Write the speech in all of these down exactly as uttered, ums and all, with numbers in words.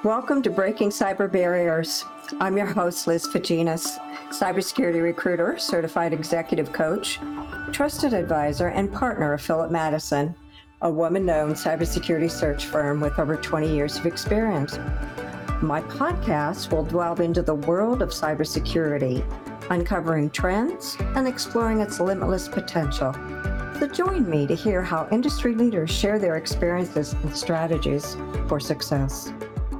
Welcome to Breaking Cyber Barriers. I'm your host, Liz Faginas, cybersecurity recruiter, certified executive coach, trusted advisor, and partner of Philip Madison, a woman-owned cybersecurity search firm with over twenty years of experience. My podcast will delve into the world of cybersecurity, uncovering trends and exploring its limitless potential. So join me to hear how industry leaders share their experiences and strategies for success.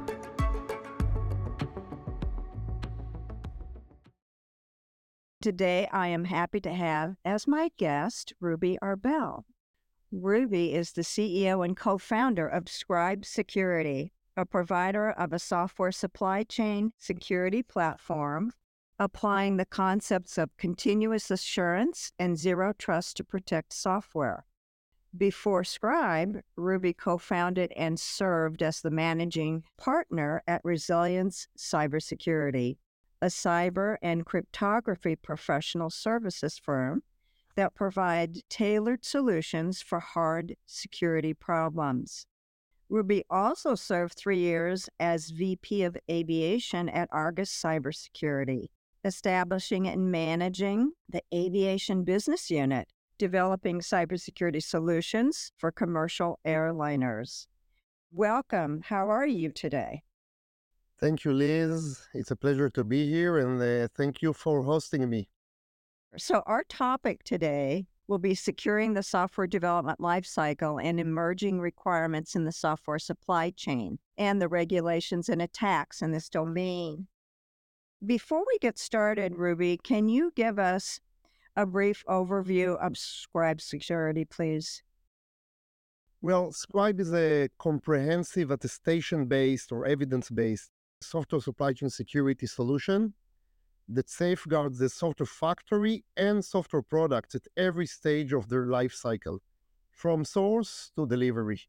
Today, I am happy to have as my guest Ruby Arbel. Ruby is the C E O and co-founder of Scribe Security, a provider of a software supply chain security platform, applying the concepts of continuous assurance and zero trust to protect software. Before Scribe, Ruby co-founded and served as the managing partner at Resilience Cybersecurity, a cyber and cryptography professional services firm that provide tailored solutions for hard security problems. Ruby also served three years as V P of Aviation at Argus Cybersecurity, establishing and managing the aviation business unit, developing cybersecurity solutions for commercial airliners. Welcome. How are you today? Thank you, Liz. It's a pleasure to be here, and uh, thank you for hosting me. So our topic today will be securing the software development lifecycle and emerging requirements in the software supply chain and the regulations and attacks in this domain. Before we get started, Ruby, can you give us a brief overview of Scribe Security, please? Well, Scribe is a comprehensive attestation-based or evidence-based software supply chain security solution that safeguards the software factory and software products at every stage of their life cycle, from source to delivery.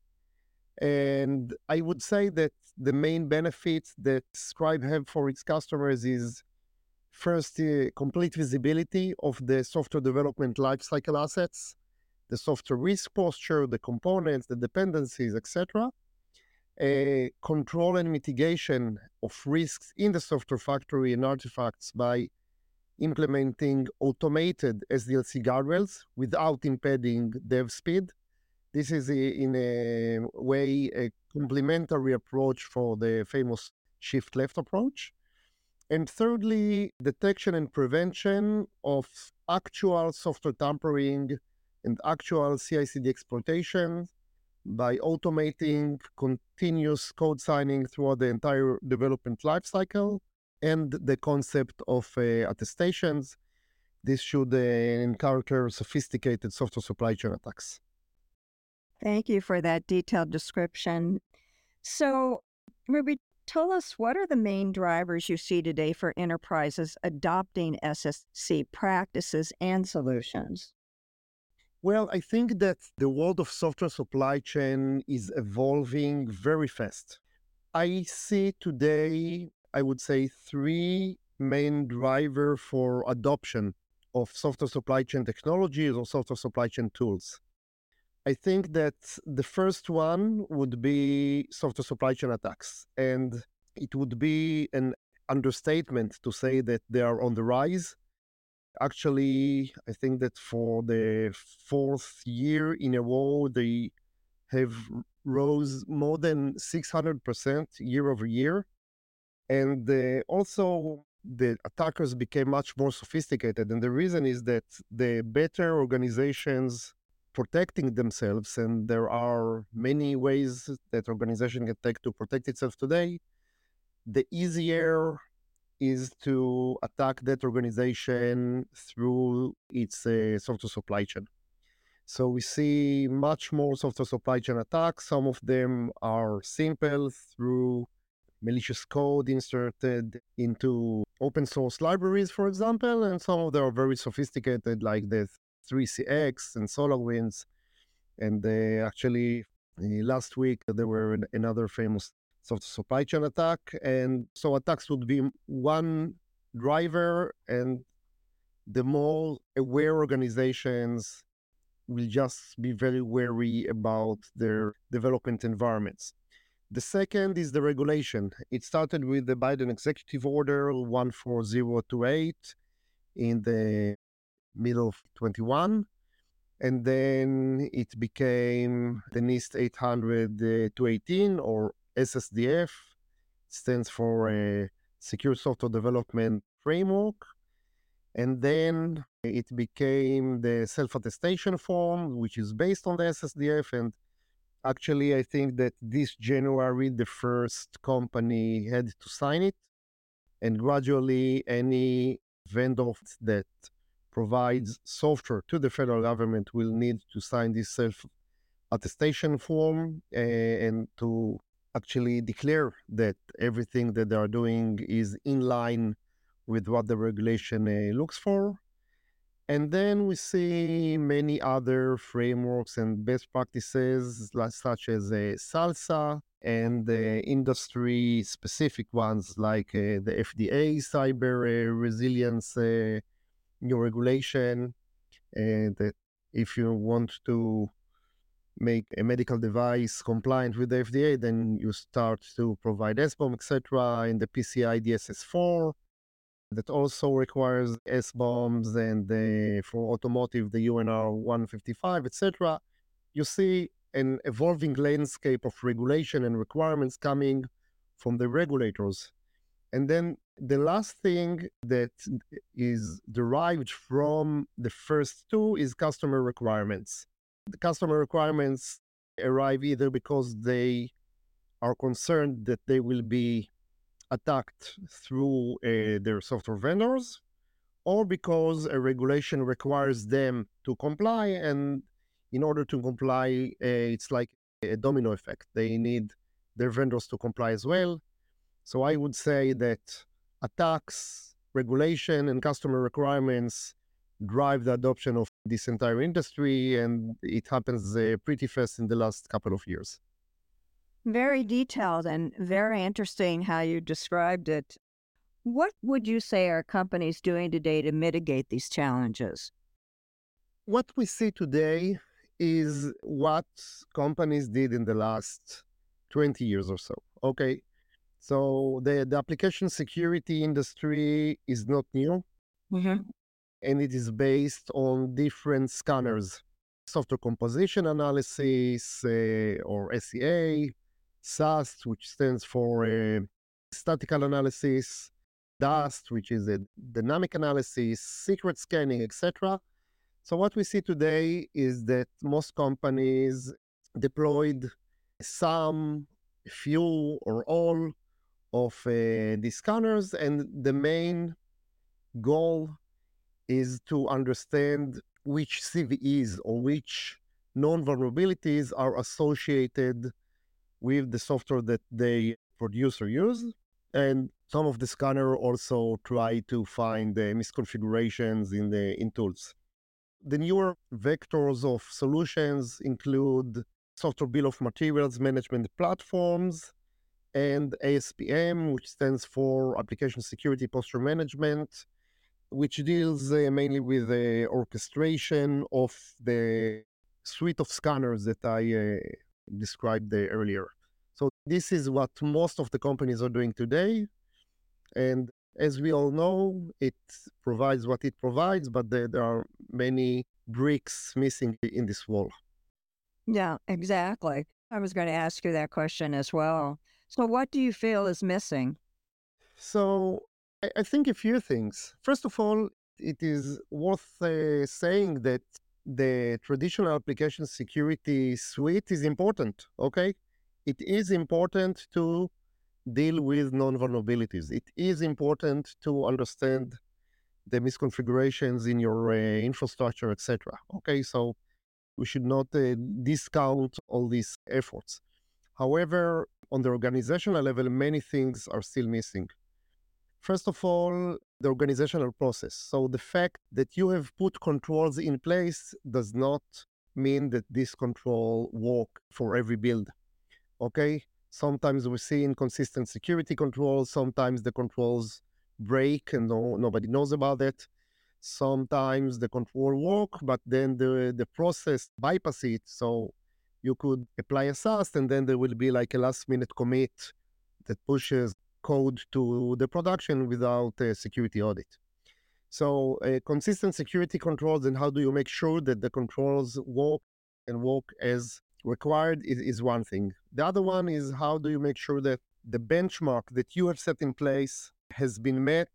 And I would say that the main benefits that Scribe have for its customers is first, uh, complete visibility of the software development lifecycle assets, the software risk posture, the components, the dependencies, et cetera. A control and mitigation of risks in the software factory and artifacts by implementing automated S D L C guardrails without impeding dev speed. This is a, in a way a complementary approach for the famous shift left approach. And thirdly, detection and prevention of actual software tampering and actual C I C D exploitation by automating continuous code signing throughout the entire development lifecycle and the concept of uh, attestations. This should uh, encounter sophisticated software supply chain attacks. Thank you for that detailed description. So, Ruby, tell us, what are the main drivers you see today for enterprises adopting S S C practices and solutions? Well, I think that the world of software supply chain is evolving very fast. I see today, I would say, three main drivers for adoption of software supply chain technologies or software supply chain tools. I think that the first one would be software supply chain attacks, and it would be an understatement to say that they are on the rise. Actually, I think that for the fourth year in a row, they have rose more than six hundred percent year over year. And uh, also, the attackers became much more sophisticated. And the reason is that the better organizations protecting themselves, and there are many ways that organization can take to protect itself today, the easier is to attack that organization through its uh, software supply chain. So we see much more software supply chain attacks. Some of them are simple through malicious code inserted into open source libraries, for example, and some of them are very sophisticated, like the three C X and SolarWinds. And uh, actually, uh, last week, there were an, another famous software supply chain attack. And so attacks would be one driver, and the more aware organizations will just be very wary about their development environments. The second is the regulation. It started with the Biden Executive Order one four zero two eight in the middle of twenty-one. And then it became the NIST eight hundred two eighteen, or S S D F, stands for a Secure Software Development Framework. And then it became the self-attestation form, which is based on the S S D F. And actually, I think that this January, the first company had to sign it. And gradually, any vendor that provides software to the federal government will need to sign this self-attestation form uh, and to actually declare that everything that they are doing is in line with what the regulation uh, looks for. And then we see many other frameworks and best practices, like, such as uh, SALSA, and the industry-specific ones like uh, the F D A Cyber uh, Resilience uh, new regulation. And that if you want to make a medical device compliant with the F D A, then you start to provide S B O M, et cetera, in the P C I D S S four. That also requires S B O Ms, and the, for automotive, the U N R one fifty-five, et cetera. You see an evolving landscape of regulation and requirements coming from the regulators. And then the last thing that is derived from the first two is customer requirements. The customer requirements arrive either because they are concerned that they will be attacked through uh, their software vendors, or because a regulation requires them to comply, and in order to comply, uh, it's like a domino effect. They need their vendors to comply as well. So I would say that attacks, regulation, and customer requirements drive the adoption of this entire industry, and it happens uh, pretty fast in the last couple of years. Very detailed and very interesting how you described it. What would you say are companies doing today to mitigate these challenges? What we see today is what companies did in the last twenty years or so. Okay. So the, the application security industry is not new, Mm-hmm. and it is based on different scanners: software composition analysis, uh, or S C A, S A S T, which stands for uh, statical analysis, DAST, which is a dynamic analysis, secret scanning, et cetera. So what we see today is that most companies deployed some, few, or all of uh, these scanners, and the main goal is to understand which C V Es or which known vulnerabilities are associated with the software that they produce or use. And some of the scanner also try to find the misconfigurations in the in tools. The newer vectors of solutions include software bill of materials management platforms, and A S P M, which stands for Application Security Posture Management, which deals uh, mainly with the orchestration of the suite of scanners that I uh, described uh, earlier. So this is what most of the companies are doing today. And as we all know, it provides what it provides, but there, there are many bricks missing in this wall. Yeah, exactly. I was going to ask you that question as well. So what do you feel is missing? So I, I think a few things. First of all, it is worth uh, saying that the traditional application security suite is important, okay? It is important to deal with known vulnerabilities. It is important to understand the misconfigurations in your uh, infrastructure, et cetera. Okay, so we should not uh, discount all these efforts. However, on the organizational level, many things are still missing. First of all, the organizational process. So the fact that you have put controls in place does not mean that this control work for every build. Okay? Sometimes we see inconsistent security controls. Sometimes the controls break and no, nobody knows about it. Sometimes the control work, but then the, the process bypass it. So you could apply a SAST, and then there will be like a last minute commit that pushes code to the production without a security audit. So uh, consistent security controls, and how do you make sure that the controls work and work as required is, is one thing. The other one is, how do you make sure that the benchmark that you have set in place has been met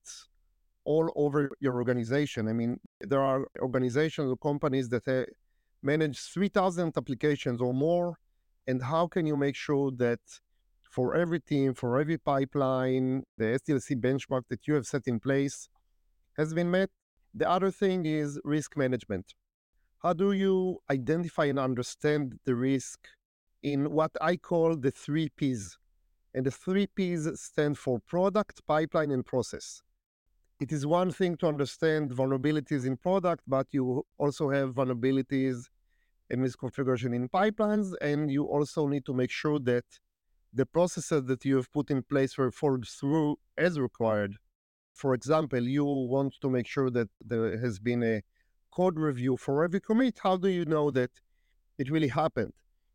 all over your organization. I mean, there are organizations or companies that uh, manage three thousand applications or more. And how can you make sure that for every team, for every pipeline, the S D L C benchmark that you have set in place has been met? The other thing is risk management. How do you identify and understand the risk in what I call the three Ps? And the three Ps stand for product, pipeline, and process. It is one thing to understand vulnerabilities in product, but you also have vulnerabilities and misconfiguration in pipelines, and you also need to make sure that the processes that you have put in place were followed through as required. For example, you want to make sure that there has been a code review for every commit. How do you know that it really happened?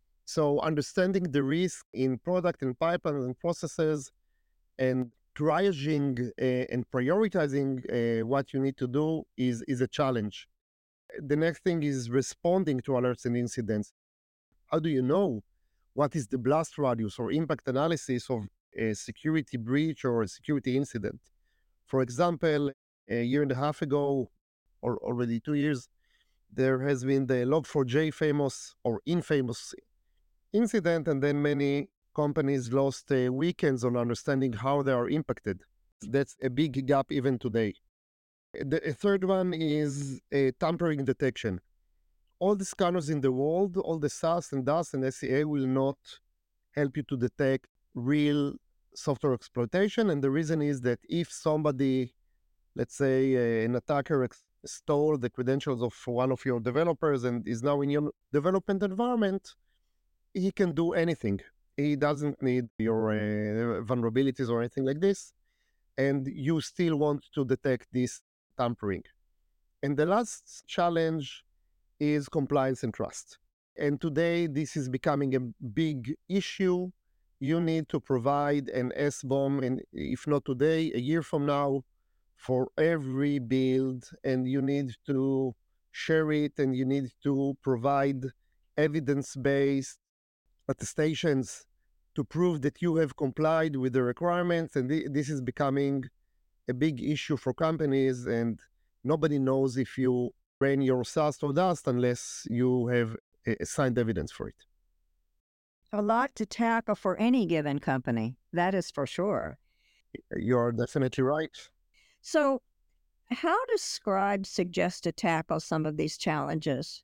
So understanding the risk in product and pipeline and processes, and triaging uh, and prioritizing uh, what you need to do is, is a challenge. The next thing is responding to alerts and incidents. How do you know what is the blast radius or impact analysis of a security breach or a security incident? For example, a year and a half ago, or already two years, there has been the log four j famous or infamous incident, and then many companies lost uh, weekends on understanding how they are impacted. That's a big gap even today. The third one is uh, tampering detection. All the scanners in the world, all the SAST and DAST and S C A will not help you to detect real software exploitation. And the reason is that if somebody, let's say uh, an attacker ex- stole the credentials of one of your developers and is now in your development environment, he can do anything. He doesn't need your uh, vulnerabilities or anything like this. And you still want to detect this tampering. And the last challenge is compliance and trust. And today, this is becoming a big issue. You need to provide an S B O M, and if not today, a year from now, for every build, and you need to share it, and you need to provide evidence-based attestations to prove that you have complied with the requirements. And th- this is becoming a big issue for companies, and nobody knows if you ran your SAST or DAST unless you have a signed evidence for it. A lot to tackle for any given company, that is for sure. You're definitely right. So, how does Scribe suggest to tackle some of these challenges?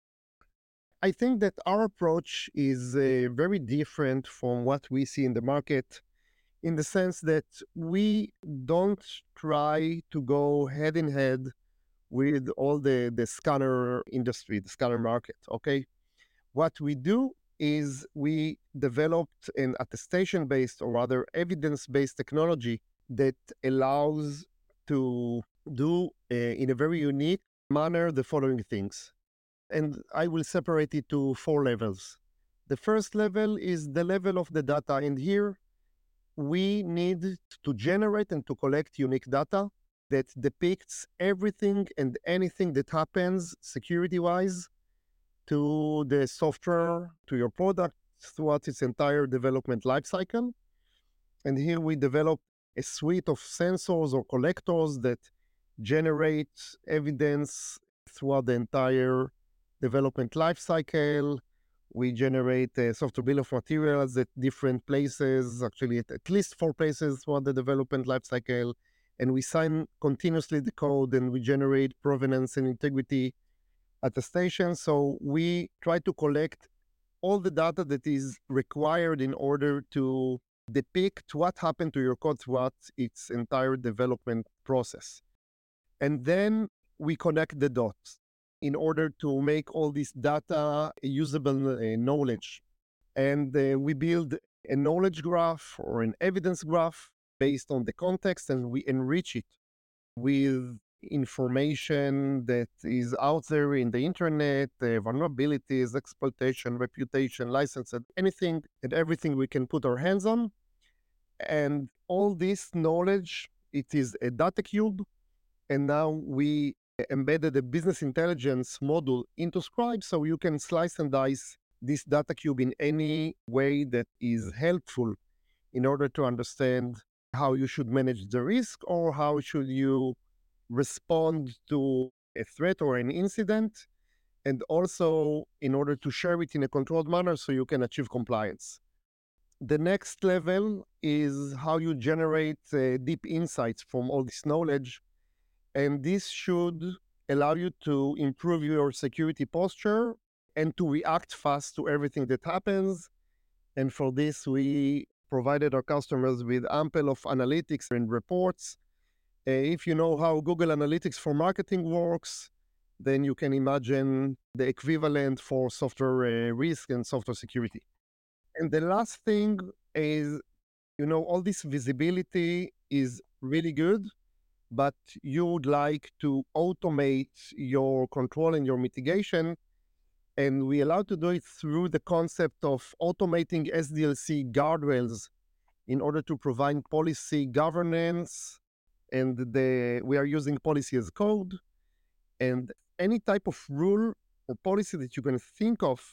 I think that our approach is uh, very different from what we see in the market, in the sense that we don't try to go head in head with all the, the scanner industry, the scanner market, okay? What we do is we developed an attestation-based, or rather evidence-based technology that allows to do uh, in a very unique manner the following things. And I will separate it to four levels. The first level is the level of the data. And here we need to generate and to collect unique data that depicts everything and anything that happens security-wise to the software, to your product throughout its entire development lifecycle. And here we develop a suite of sensors or collectors that generate evidence throughout the entire development lifecycle. We generate a software bill of materials at different places, actually at, at least four places throughout the development lifecycle. And we sign continuously the code, and we generate provenance and integrity attestation. So we try to collect all the data that is required in order to depict what happened to your code throughout its entire development process. And then we connect the dots in order to make all this data usable uh, knowledge. And uh, we build a knowledge graph or an evidence graph based on the context, and we enrich it with information that is out there in the internet, uh, vulnerabilities, exploitation, reputation, licenses, anything and everything we can put our hands on. And all this knowledge, it is a data cube. And now we embedded a business intelligence module into Scribe, so you can slice and dice this data cube in any way that is helpful in order to understand how you should manage the risk or how should you respond to a threat or an incident, and also in order to share it in a controlled manner so you can achieve compliance. The next level is how you generate uh, deep insights from all this knowledge, and this should allow you to improve your security posture and to react fast to everything that happens. And for this, we provided our customers with ample of analytics and reports. Uh, if you know how Google Analytics for marketing works, then you can imagine the equivalent for software uh, risk and software security. And the last thing is, you know, all this visibility is really good, but you would like to automate your control and your mitigation. And we allow to do it through the concept of automating S D L C guardrails in order to provide policy governance. And the, we are using policy as code. And any type of rule or policy that you can think of,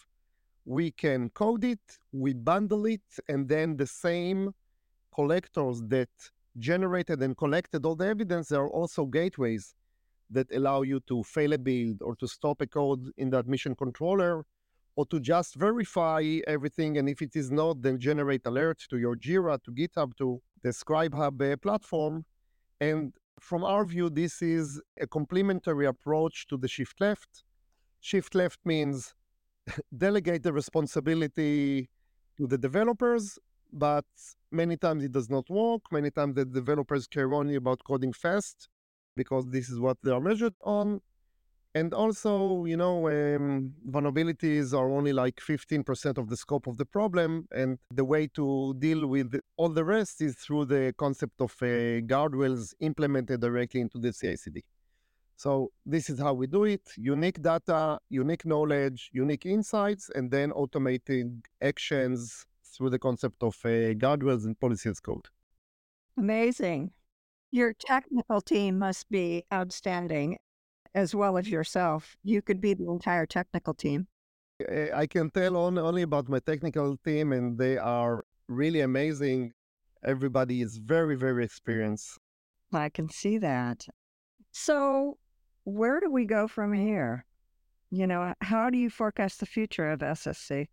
we can code it, we bundle it, and then the same collectors that generated and collected all the evidence, there are also gateways that allow you to fail a build or to stop a code in the admission controller or to just verify everything. And if it is not, then generate alerts to your Jira, to GitHub, to the Scribe Hub uh, platform. And from our view, this is a complementary approach to the shift left. Shift left means delegate the responsibility to the developers, but many times it does not work. Many times the developers care only about coding fast because this is what they are measured on. And also, you know, um, vulnerabilities are only like fifteen percent of the scope of the problem. And the way to deal with all the rest is through the concept of uh, guardrails implemented directly into the C I C D. So this is how we do it: unique data, unique knowledge, unique insights, and then automating actions through the concept of uh, guardrails and policy as code. Amazing. Your technical team must be outstanding, as well as yourself. You could be the entire technical team. I can tell on, only about my technical team, and they are really amazing. Everybody is very, very experienced. I can see that. So where do we go from here? You know, how do you forecast the future of S S C?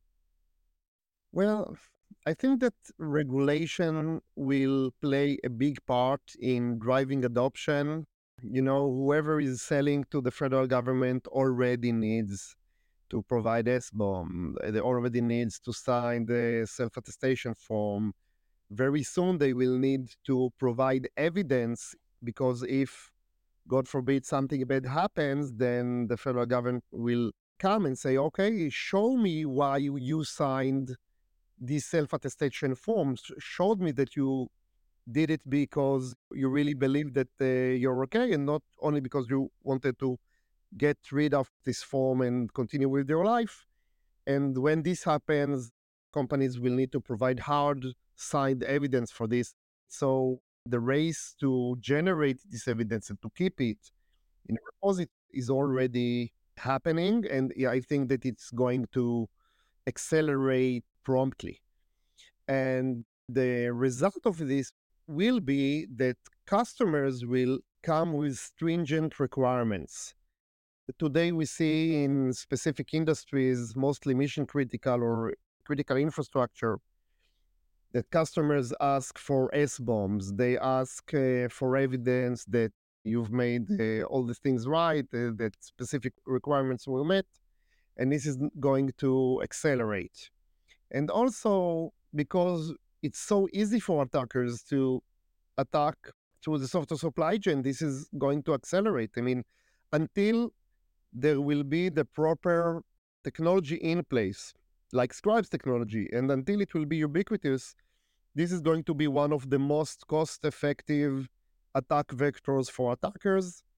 Well, I think that regulation will play a big part in driving adoption. You know, whoever is selling to the federal government already needs to provide S B O M. They already needs to sign the self-attestation form. Very soon they will need to provide evidence, because if, God forbid, something bad happens, then the federal government will come and say, okay, show me why you, you signed these self-attestation forms. Showed me that you did it because you really believe that uh, you're okay, and not only because you wanted to get rid of this form and continue with your life. And when this happens, companies will need to provide hard signed evidence for this. So the race to generate this evidence and to keep it in a repository is already happening. And I think that it's going to accelerate promptly. And the result of this will be that customers will come with stringent requirements. Today we see in specific industries, mostly mission critical or critical infrastructure, that customers ask for S B O Ms. They ask uh, for evidence that you've made uh, all the things right, uh, that specific requirements were met, and this is going to accelerate. And also because it's so easy for attackers to attack through the software supply chain, this is going to accelerate. I mean, until there will be the proper technology in place, like Scribe's technology, and until it will be ubiquitous, this is going to be one of the most cost-effective attack vectors for attackers.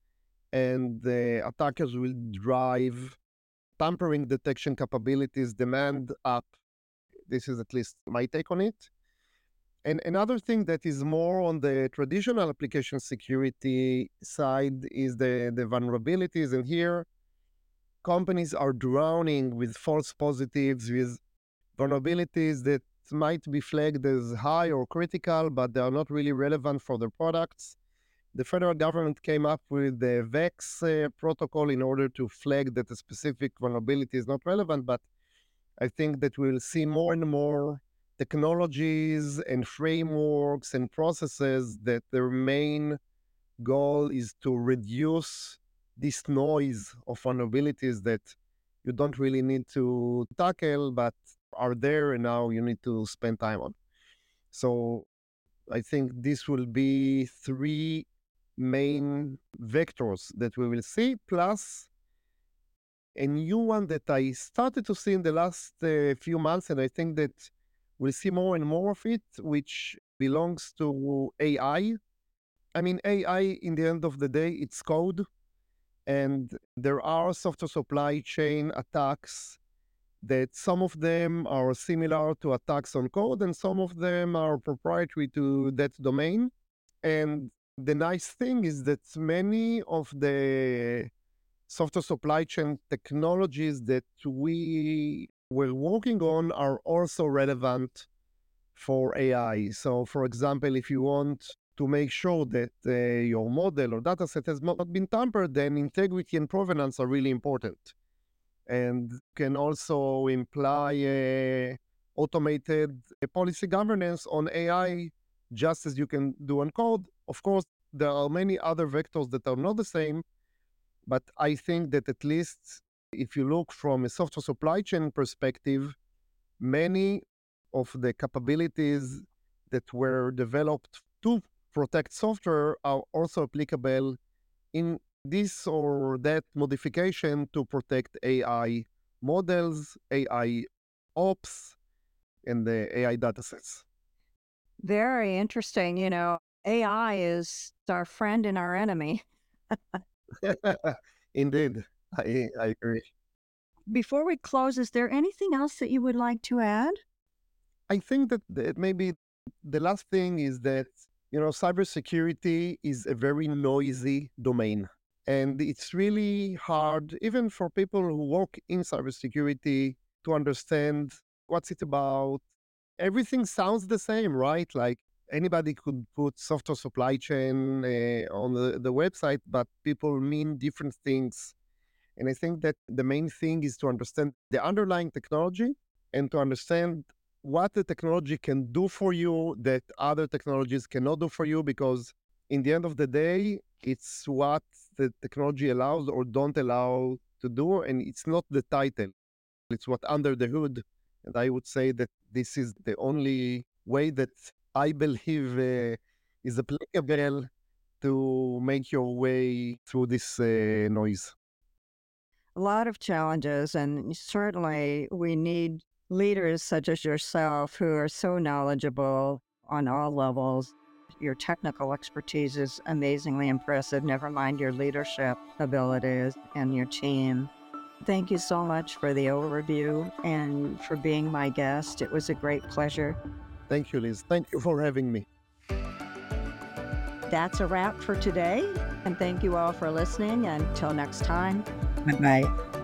and the attackers will drive tampering detection capabilities demand up. This is at least my take on it. And another thing that is more on the traditional application security side is the, the vulnerabilities. And here, companies are drowning with false positives, with vulnerabilities that might be flagged as high or critical, but they are not really relevant for their products. The federal government came up with the VEX uh, protocol in order to flag that a specific vulnerability is not relevant, but I think that we'll see more and more technologies and frameworks and processes that their main goal is to reduce this noise of vulnerabilities that you don't really need to tackle, but are there and now you need to spend time on. So I think this will be three main vectors that we will see, plus a new one that I started to see in the last uh, few months, and I think that we'll see more and more of it, which belongs to A I. I mean, A I, in the end of the day, it's code, and there are software supply chain attacks that some of them are similar to attacks on code, and some of them are proprietary to that domain. And the nice thing is that many of the software supply chain technologies that we were working on are also relevant for A I. So, for example, if you want to make sure that uh, your model or dataset has not been tampered, then integrity and provenance are really important, and can also imply uh, automated uh, policy governance on A I, just as you can do on code. Of course, there are many other vectors that are not the same, but I think that at least if you look from a software supply chain perspective, many of the capabilities that were developed to protect software are also applicable in this or that modification to protect A I models, A I ops, and the A I datasets. Very interesting. You know, A I is our friend and our enemy. Indeed, I, I agree. Before we close, is there anything else that you would like to add? I think that, that maybe the last thing is that, you know, cybersecurity is a very noisy domain. And it's really hard, even for people who work in cybersecurity, to understand what's it about. Everything sounds the same, right? Like anybody could put software supply chain uh, on the, the website, but people mean different things. And I think that the main thing is to understand the underlying technology and to understand what the technology can do for you that other technologies cannot do for you, because in the end of the day, it's what the technology allows or don't allow to do, and it's not the title. It's what under the hood. And I would say that this is the only way that I believe uh, is applicable to make your way through this uh, noise. A lot of challenges, and certainly we need leaders such as yourself who are so knowledgeable on all levels. Your technical expertise is amazingly impressive, never mind your leadership abilities and your team. Thank you so much for the overview and for being my guest. It was a great pleasure. Thank you, Liz. Thank you for having me. That's a wrap for today, and thank you all for listening. Until next time, bye-bye.